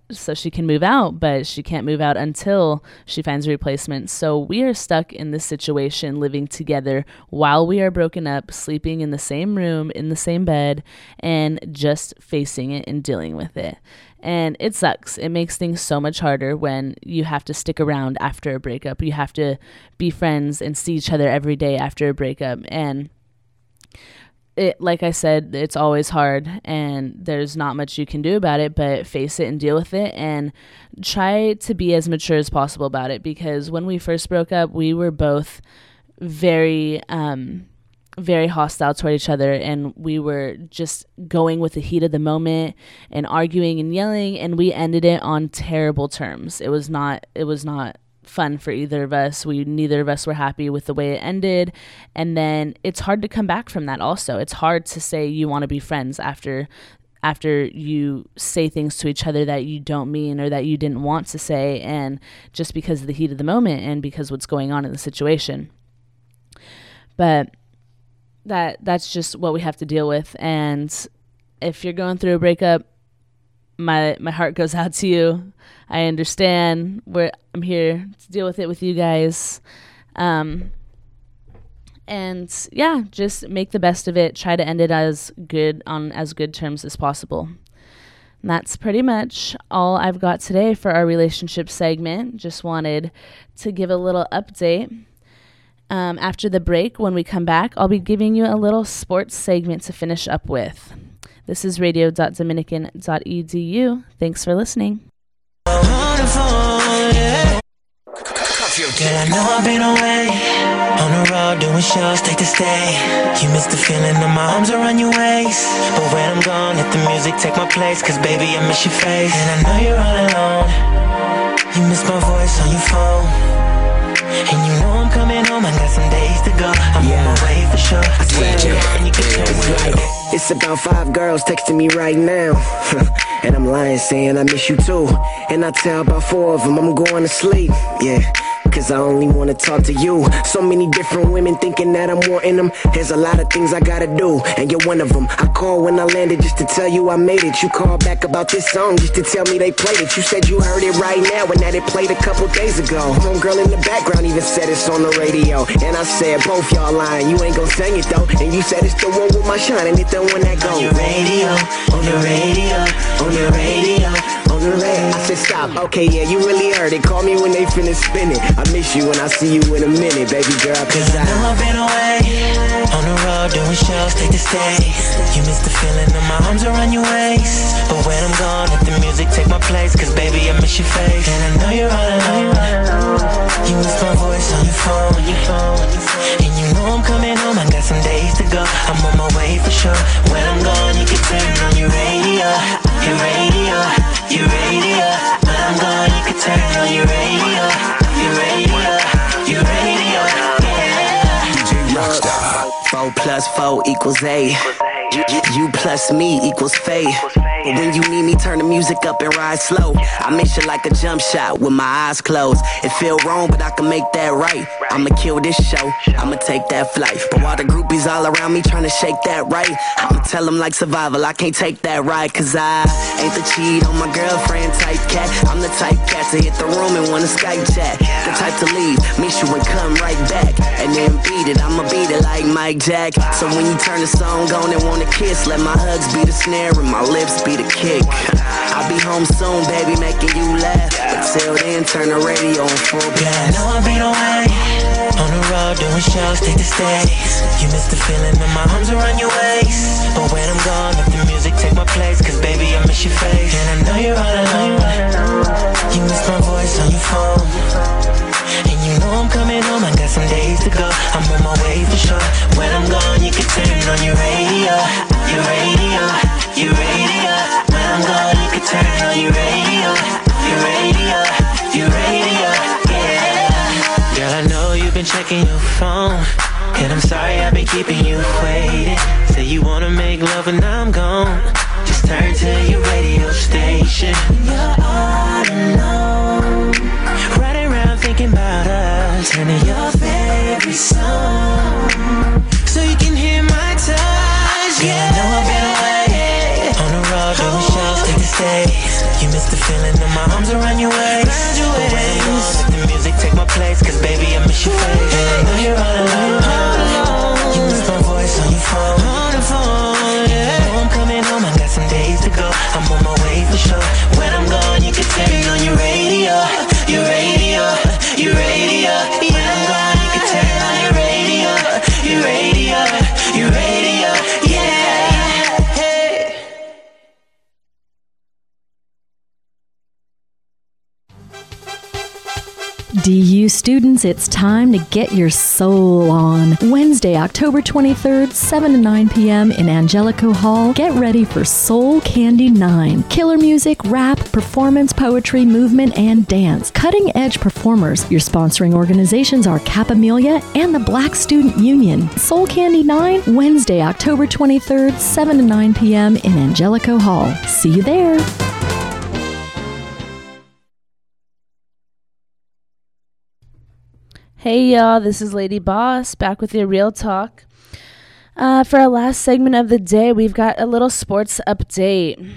so she can move out, but she can't move out until she finds a replacement. So we are stuck in this situation, living together while we are broken up, sleeping in the same room, in the same bed, and just facing it and dealing with it. And it sucks. It makes things so much harder when you have to stick around after a breakup. You have to be friends and see each other every day after a breakup. And it, like I said, it's always hard and there's not much you can do about it, but face it and deal with it and try to be as mature as possible about it. Because when we first broke up, we were both very, um, very hostile toward each other, and we were just going with the heat of the moment and arguing and yelling, and we ended it on terrible terms. It was not, it was not fun for either of us. We, neither of us were happy with the way it ended. And then it's hard to come back from that also. It's hard to say you want to be friends after, after you say things to each other that you don't mean or that you didn't want to say, and just because of the heat of the moment and because what's going on in the situation. But that that's just what we have to deal with. And if you're going through a breakup, my my heart goes out to you. I understand. We're, I'm here to deal with it with you guys. Um, and yeah, just make the best of it. Try to end it as good on as good terms as possible. And that's pretty much all I've got today for our relationship segment. Just wanted to give a little update. Um, after the break, when we come back, I'll be giving you a little sports segment to finish up with. This is radio dot dominican dot e d u. Thanks for listening. Girl, I know I've been away on the road doing shows, take the stay. You miss the feeling of my arms around your waist, but when I'm gone, let the music take my place. Cause baby, I miss your face, and I know you're all alone. You miss my voice on your phone, and you know I'm coming home. I got some days to go. I'm yeah. on my way for sure. I swear to God, you can tell me like it's about five girls texting me right now. And I'm lying saying I miss you too. And I tell about four of them I'm going to sleep. Yeah, cause I only wanna talk to you. So many different women thinking that I'm wanting them. There's a lot of things I gotta do, and you're one of them. I called when I landed just to tell you I made it. You called back about this song just to tell me they played it. You said you heard it right now and that it played a couple days ago. Homegirl in the background even said it's on the radio. And I said both y'all lying, you ain't gon' sing it though. And you said it's the one with my shine, and it's the one that goes on your radio, on your radio, on your radio, on the radio. I said stop, okay yeah, you really heard it. Call me when they finna spin it. I miss you when I see you in a minute, baby girl. Cause I know I've been away on the road doing shows, take the stage. You miss the feeling of my arms around your waist, but when I'm gone, let the music take my place. Cause baby, I miss your face, and I know you're all alone. You miss my voice on your phone, and you know I'm coming home. I got some days to go. I'm on my way for sure. When I'm gone, you can turn on your radio, your radio, your radio. When I'm gone, you can turn on your radio, your radio, your radio. Yeah. D J Rockstar. Four plus four equals eight. You, you, you plus me equals fate. But when you need me, turn the music up and ride slow. I miss you like a jump shot with my eyes closed. It feel wrong, but I can make that right. I'ma kill this show, I'ma take that flight. But while the groupies all around me trying to shake that right, I'ma tell them like survival, I can't take that ride. Cause I ain't the cheat on my girlfriend type cat. I'm the type cat to hit the room and wanna Skype chat. The type to leave, miss you and come right back. And then beat it, I'ma beat it like Mike Jack. So when you turn the song on and wanna kiss, let my hugs be the snare and my lips be the kick. I'll be home soon, baby, making you laugh. But till then, turn the radio on full blast. I know I've been away on the road doing shows, take the stage. You miss the feeling of my arms around your waist, but when I'm gone, let the music take my place. Cause baby, I miss your face, and I know you're all alone. You miss my voice on your phone, and you know I'm coming home. I got some days to go. I'm on my way for sure. When I'm gone, you can turn on your radio, your radio, your radio. When I'm gone, you can turn on your radio, your radio, your radio. Yeah. Girl, I know you've been checking your phone, and I'm sorry I've been keeping you waiting. Say you wanna make love when I'm gone, just turn to your radio station. You're all alone, riding around thinking about us, turning your favorite song, so you can hear my touch. Yeah, I know I've been away on the road doing shows, take the stage. You miss the feeling of my arms around your waist. But when I'm gone, let the music take my place. Cause baby, I miss your face. And I'm here all alone. You miss my voice on your phone. On the phone, yeah. You know I'm coming home, I got some days to go. I'm on my way for sure. When I'm gone, you can turn on your radio. Your radio, your radio. When I'm gone, you can turn on your radio. Your radio, your radio, yeah. Hey. D U students, it's time to get your soul on. Wednesday, October twenty-third, seven to nine p.m. in Angelico Hall. Get ready for Soul Candy nine. Killer music, rap, performance, poetry, movement, and dance. Cutting-edge performers. Your sponsoring organizations are Capamelia and the Black Student Union. Soul Candy nine, Wednesday, October twenty-third, seven to nine p.m. in Angelico Hall. See you there. Hey y'all, this is Lady Boss back with your Real Talk. Uh, for our last segment of the day, we've got a little sports update.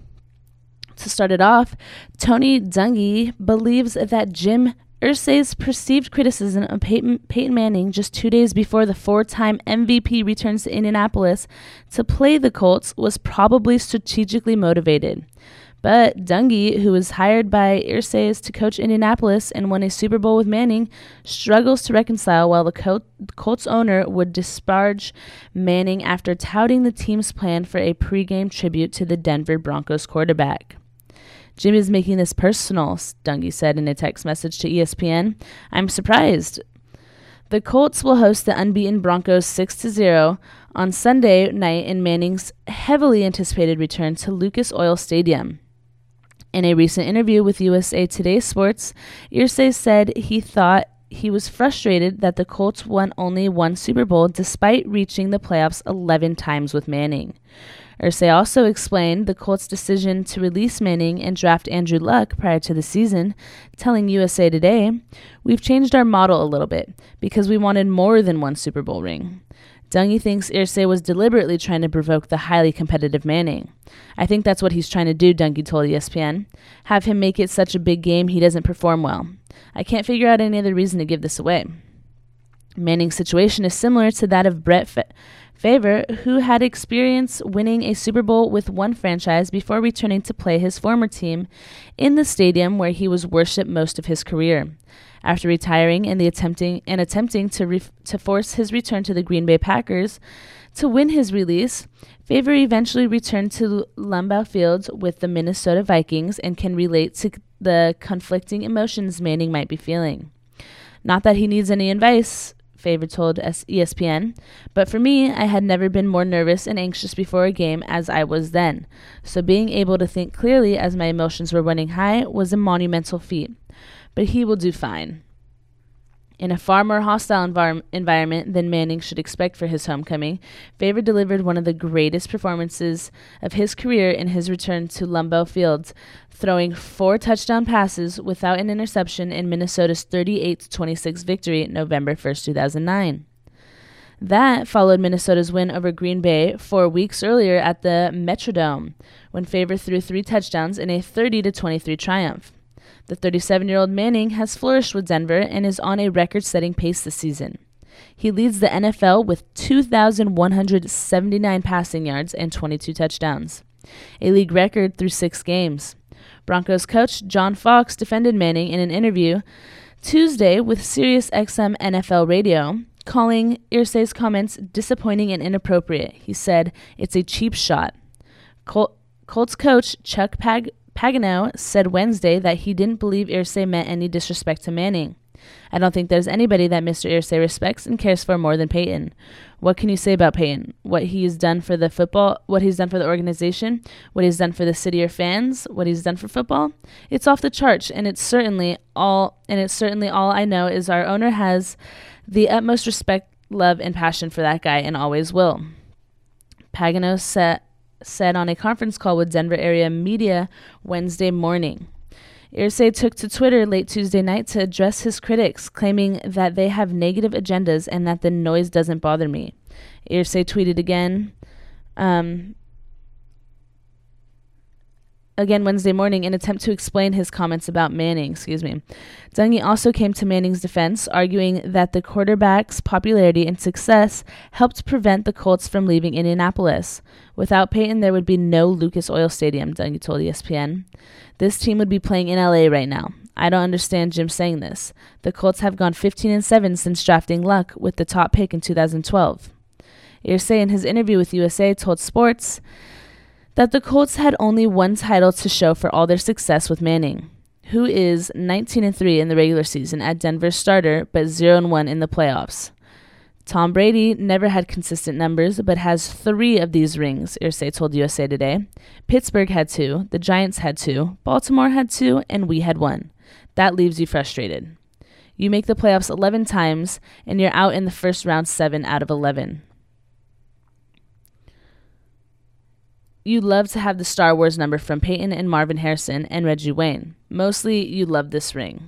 To start it off, Tony Dungy believes that Jim Irsay's perceived criticism of Peyton, Peyton Manning just two days before the four-time M V P returns to Indianapolis to play the Colts was probably strategically motivated. But Dungy, who was hired by Irsay to coach Indianapolis and won a Super Bowl with Manning, struggles to reconcile while the Col- Colts owner would disparage Manning after touting the team's plan for a pregame tribute to the Denver Broncos quarterback. Jim is making this personal, Dungy said in a text message to E S P N. I'm surprised. The Colts will host the unbeaten Broncos six to zero on Sunday night in Manning's heavily anticipated return to Lucas Oil Stadium. In a recent interview with U S A Today Sports, Irsay said he thought he was frustrated that the Colts won only one Super Bowl despite reaching the playoffs eleven times with Manning. Irsay also explained the Colts' decision to release Manning and draft Andrew Luck prior to the season, telling U S A Today, "We've changed our model a little bit because we wanted more than one Super Bowl ring." Dungy thinks Irsay was deliberately trying to provoke the highly competitive Manning. "I think that's what he's trying to do," Dungy told E S P N. "Have him make it such a big game he doesn't perform well. I can't figure out any other reason to give this away." Manning's situation is similar to that of Brett Fa- Favre, who had experience winning a Super Bowl with one franchise before returning to play his former team in the stadium where he was worshipped most of his career. After retiring and the attempting and attempting to re- to force his return to the Green Bay Packers to win his release, Favre eventually returned to Lambeau Field with the Minnesota Vikings and can relate to the conflicting emotions Manning might be feeling. "Not that he needs any advice," Favre told E S P N, "but for me, I had never been more nervous and anxious before a game as I was then. So being able to think clearly as my emotions were running high was a monumental feat. But he will do fine." In a far more hostile envir- environment than Manning should expect for his homecoming, Favre delivered one of the greatest performances of his career in his return to Lambeau Field, throwing four touchdown passes without an interception in Minnesota's thirty-eight to twenty-six victory November first, two thousand nine. That followed Minnesota's win over Green Bay four weeks earlier at the Metrodome, when Favre threw three touchdowns in a thirty to twenty-three triumph. The thirty-seven-year-old Manning has flourished with Denver and is on a record-setting pace this season. He leads the N F L with two thousand one hundred seventy-nine passing yards and twenty-two touchdowns, a league record through six games. Broncos coach John Fox defended Manning in an interview Tuesday with SiriusXM N F L Radio, calling Irsay's comments disappointing and inappropriate. He said, "It's a cheap shot." Col- Colts coach Chuck Pag- Pagano said Wednesday that he didn't believe Irsay meant any disrespect to Manning. "I don't think there's anybody that Mister Irsay respects and cares for more than Peyton. What can you say about Peyton? What he's done for the football, what he's done for the organization, what he's done for the city or fans, what he's done for football? It's off the charts, and it's certainly all and it's certainly all I know is our owner has the utmost respect, love, and passion for that guy and always will." Pagano said said on a conference call with Denver area media Wednesday morning. Irsay took to Twitter late Tuesday night to address his critics, claiming that they have negative agendas and that the noise doesn't bother me. Irsay tweeted again, um, again Wednesday morning in an attempt to explain his comments about Manning. Excuse me. Dungy also came to Manning's defense, arguing that the quarterback's popularity and success helped prevent the Colts from leaving Indianapolis. Without Peyton, there would be no Lucas Oil Stadium, Dungy told E S P N. This team would be playing in L A right now. I don't understand Jim saying this. The Colts have gone fifteen and seven since drafting Luck with the top pick in two thousand twelve. Irsay, in his interview with U S A, told Sports that the Colts had only one title to show for all their success with Manning, who is nineteen and three in the regular season at Denver's starter, but zero and one in the playoffs. Tom Brady never had consistent numbers, but has three of these rings, Irsay told U S A Today. Pittsburgh had two, the Giants had two, Baltimore had two, and we had one. That leaves you frustrated. You make the playoffs eleven times, and you're out in the first round seven out of eleven. You love to have the Star Wars number from Peyton and Marvin Harrison and Reggie Wayne. Mostly, you love this ring.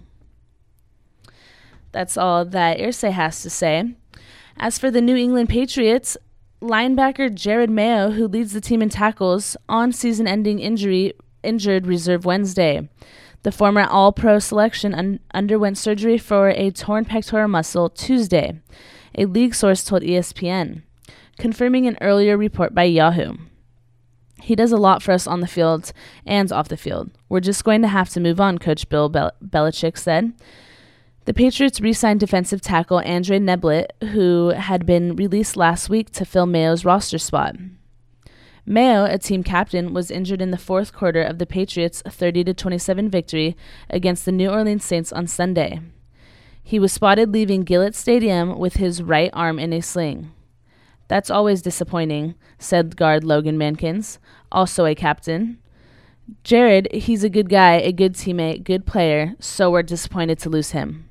That's all that Irsay has to say. As for the New England Patriots, linebacker Jared Mayo, who leads the team in tackles, on season-ending injury injured reserve Wednesday. The former All-Pro selection un- underwent surgery for a torn pectoral muscle Tuesday, a league source told E S P N, confirming an earlier report by Yahoo. He does a lot for us on the field and off the field. We're just going to have to move on, Coach Bill Bel- Belichick said. The Patriots re-signed defensive tackle Andre Neblett, who had been released last week to fill Mayo's roster spot. Mayo, a team captain, was injured in the fourth quarter of the Patriots' thirty to twenty-seven victory against the New Orleans Saints on Sunday. He was spotted leaving Gillette Stadium with his right arm in a sling. That's always disappointing, said guard Logan Mankins, also a captain. Jared, he's a good guy, a good teammate, good player, so we're disappointed to lose him.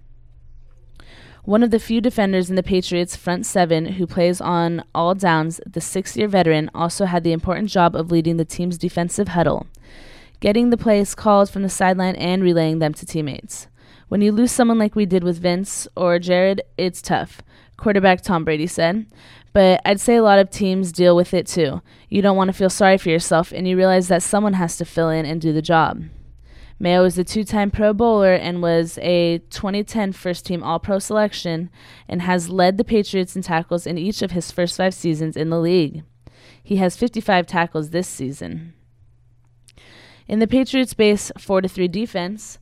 One of the few defenders in the Patriots' front seven who plays on all downs, the six-year veteran also had the important job of leading the team's defensive huddle, getting the plays called from the sideline and relaying them to teammates. When you lose someone like we did with Vince or Jared, it's tough, quarterback Tom Brady said. But I'd say a lot of teams deal with it too. You don't want to feel sorry for yourself, and you realize that someone has to fill in and do the job. Mayo is a two-time Pro Bowler and was a twenty ten first-team All-Pro selection and has led the Patriots in tackles in each of his first five seasons in the league. He has fifty-five tackles this season. In the Patriots' base four to three defense,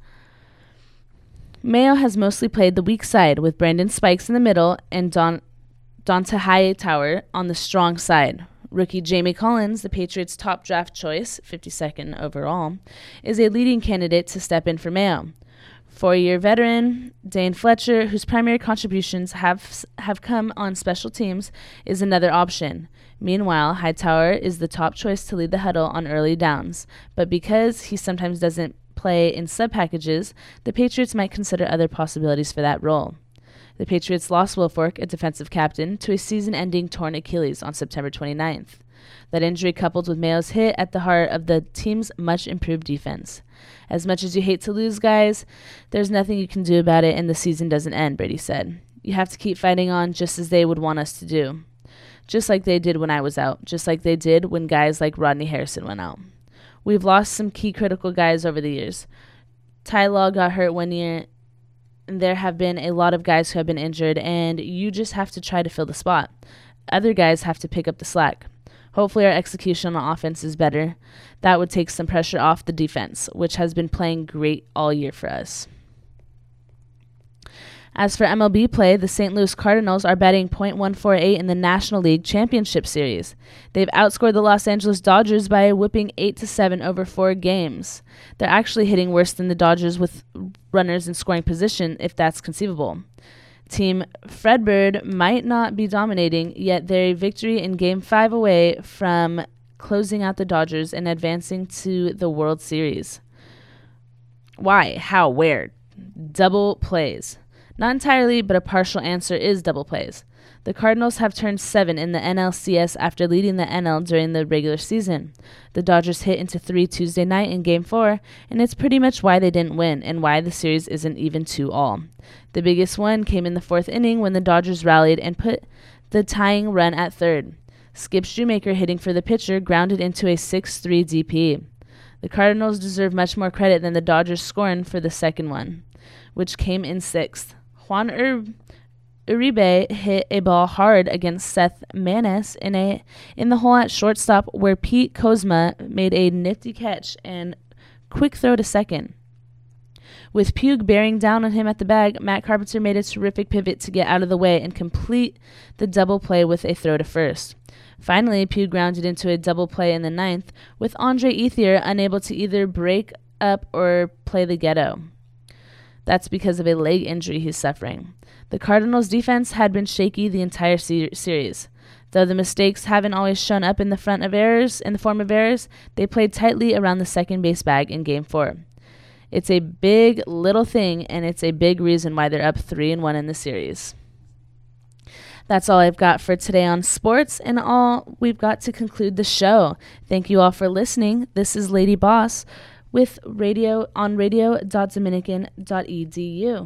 Mayo has mostly played the weak side with Brandon Spikes in the middle and Don Donta Hightower on the strong side. Rookie Jamie Collins, the Patriots' top draft choice, fifty-second overall, is a leading candidate to step in for Mayo. Four-year veteran Dane Fletcher, whose primary contributions have have come on special teams, is another option. Meanwhile, Hightower is the top choice to lead the huddle on early downs, but because he sometimes doesn't play in sub-packages, the Patriots might consider other possibilities for that role. The Patriots lost Will Fork, a defensive captain, to a season-ending torn Achilles on September twenty-ninth. That injury coupled with Mayo's hit at the heart of the team's much-improved defense. As much as you hate to lose guys, there's nothing you can do about it and the season doesn't end, Brady said. You have to keep fighting on just as they would want us to do. Just like they did when I was out. Just like they did when guys like Rodney Harrison went out. We've lost some key critical guys over the years. Ty Law got hurt one year. There have been a lot of guys who have been injured, and you just have to try to fill the spot. Other guys have to pick up the slack. Hopefully our execution on offense is better. That would take some pressure off the defense, which has been playing great all year for us. As for M L B play, the Saint Louis Cardinals are batting point one four eight in the National League Championship Series. They've outscored the Los Angeles Dodgers by a whopping eight to seven over four games. They're actually hitting worse than the Dodgers with runners in scoring position, if that's conceivable. Team Fredbird might not be dominating, yet they're a victory in Game five away from closing out the Dodgers and advancing to the World Series. Why? How? Where? Double plays. Not entirely, but a partial answer is double plays. The Cardinals have turned seven in the N L C S after leading the N L during the regular season. The Dodgers hit into three Tuesday night in Game four, and it's pretty much why they didn't win and why the series isn't even two all. The biggest one came in the fourth inning when the Dodgers rallied and put the tying run at third. Skip Shoemaker, hitting for the pitcher, grounded into a six three D P. The Cardinals deserve much more credit than the Dodgers scoring for the second one, which came in sixth. Juan Ur- Uribe hit a ball hard against Seth Maness in a in the hole at shortstop, where Pete Kozma made a nifty catch and quick throw to second. With Puig bearing down on him at the bag, Matt Carpenter made a terrific pivot to get out of the way and complete the double play with a throw to first. Finally, Puig grounded into a double play in the ninth, with Andre Ethier unable to either break up or play the ghetto. That's because of a leg injury he's suffering. The Cardinals' defense had been shaky the entire se- series. Though the mistakes haven't always shown up in the front of errors, in the form of errors, they played tightly around the second base bag in Game Four. It's a big little thing, and it's a big reason why they're up three and one in the series. That's all I've got for today on sports, and all we've got to conclude the show. Thank you all for listening. This is Lady Boss with radio on radio dot dominican dot e d u.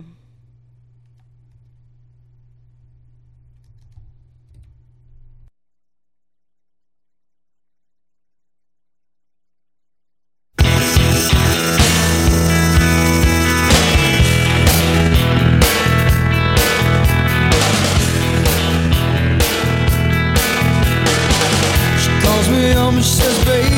She says, baby,